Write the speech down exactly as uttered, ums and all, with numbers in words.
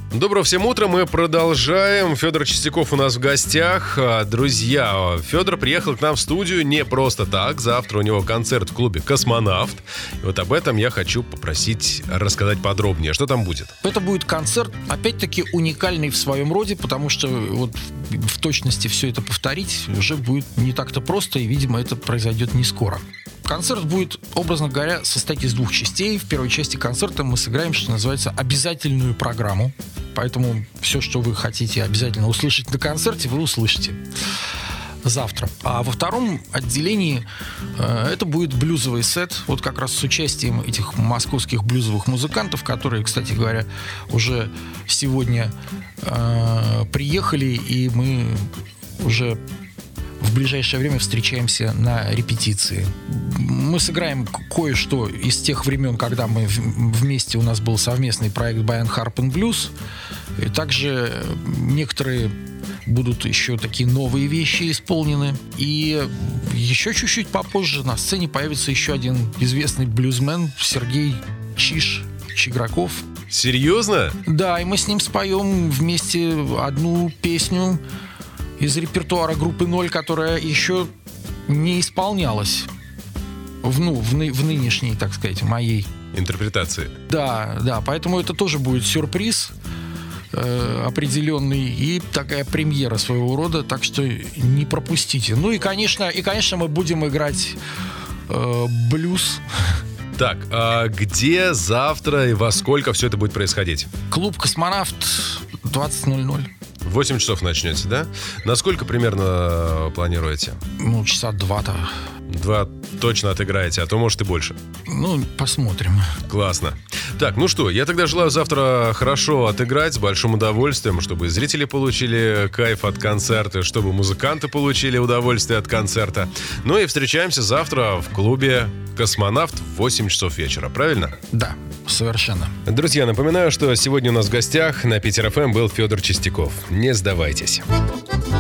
Доброго всем утра, мы продолжаем. Федор Чистяков у нас в гостях. Друзья, Федор приехал к нам в студию не просто так. Завтра у него концерт в клубе «Космонавт». И вот об этом я хочу попросить рассказать подробнее. Что там будет? Это будет концерт, опять-таки, уникальный в своем роде, потому что вот в точности все это повторить уже будет не так-то просто, и, видимо, это произойдет не скоро. Концерт будет, образно говоря, состоять из двух частей. В первой части концерта мы сыграем, что называется, обязательную программу. Поэтому все, что вы хотите обязательно услышать на концерте, вы услышите завтра. А во втором отделении э, это будет блюзовый сет, вот как раз с участием этих московских блюзовых музыкантов, которые, кстати говоря, уже сегодня э, приехали, и мы уже в ближайшее время встречаемся на репетиции. Мы сыграем кое-что из тех времен, когда мы вместе, у нас был совместный проект Баян Harp and Blues. И также некоторые будут еще такие новые вещи исполнены. И еще чуть-чуть попозже на сцене появится еще один известный блюзмен Сергей Чиш Чиграков. Серьезно? Да, и мы с ним споем вместе одну песню из репертуара группы «Ноль», которая еще не исполнялась в, ну, в, ны, в нынешней, так сказать, моей интерпретации. Да, да, поэтому это тоже будет сюрприз э, определенный и такая премьера своего рода, так что не пропустите. Ну и, конечно, и, конечно мы будем играть э, блюз. Так, а где завтра и во сколько все это будет происходить? Клуб «Космонавт», двадцать ноль ноль. В восемь часов начнете, да? Насколько примерно планируете? Ну, часа два-то. Два точно отыграете, а то, может, и больше. Ну, посмотрим. Классно. Так, ну что, я тогда желаю завтра хорошо отыграть, с большим удовольствием, чтобы зрители получили кайф от концерта, чтобы музыканты получили удовольствие от концерта. Ну и встречаемся завтра в клубе «Космонавт» в восемь часов вечера, правильно? Да, совершенно. Друзья, напоминаю, что сегодня у нас в гостях на Питер эф эм был Федор Чистяков. Не сдавайтесь.